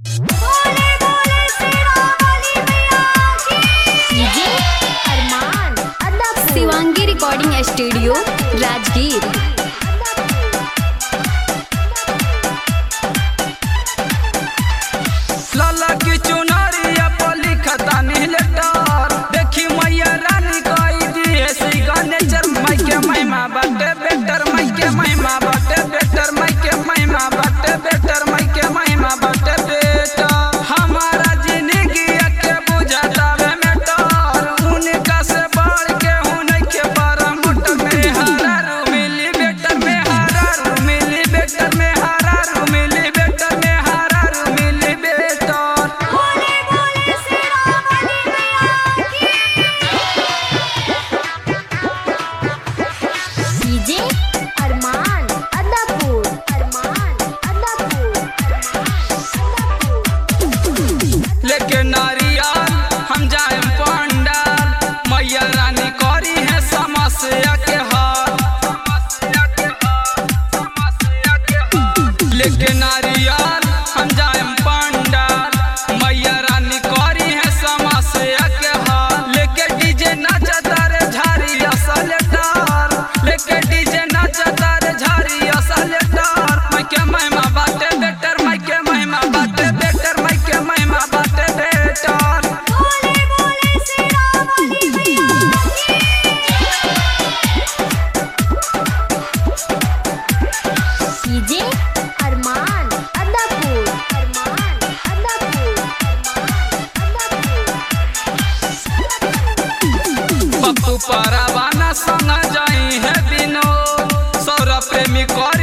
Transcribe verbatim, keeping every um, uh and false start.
बोले बोले शेरावाली मैया की। DJ Arman Adapur Shivangi recording studio Rajgir. लाला की चुनरिया पर लिखता नीलेटर देखी मैया रानी कही दिए सिग्नेचर माई के महिमा बाटे बेटर माई के महिमा बाटे बेटर माई के महिमा बाटे बेटर माई के महिमा बाटे बेटर हमारा जिंदगी के बुझाता वे मेटर उनका से बढ़ के हुन के बारा मोटर में हरारू मिली बेटर में हरारू मिली बेटर में हरारू मिली बेटर में हरारू मिली बेटर। बोले बोले शेरावाली मैया की। डीजे अरमान अदापुर अरमान अदापुर लेके नारियल हम जाए पंडाल मैया रानी करी है समस्या के हाल लेके नारियल हम जाए पंडाल मैया रानी करी है समस्या के हाल लेके डीजे नाचता रे झारी असलेदार लेके डीजे नाचता रे झारी असलेदार मैं के महिमा बाटे बेटर मैं के महिमा बाटे बेटर मैं के महिमा बाटे बेटर। बोले बोले शेरावाली मैया की। डीजे अरमान अदापुर अरमान अदापुर पप्पू परावाना संग जाई है विनोद सौरभ प्रेमी कर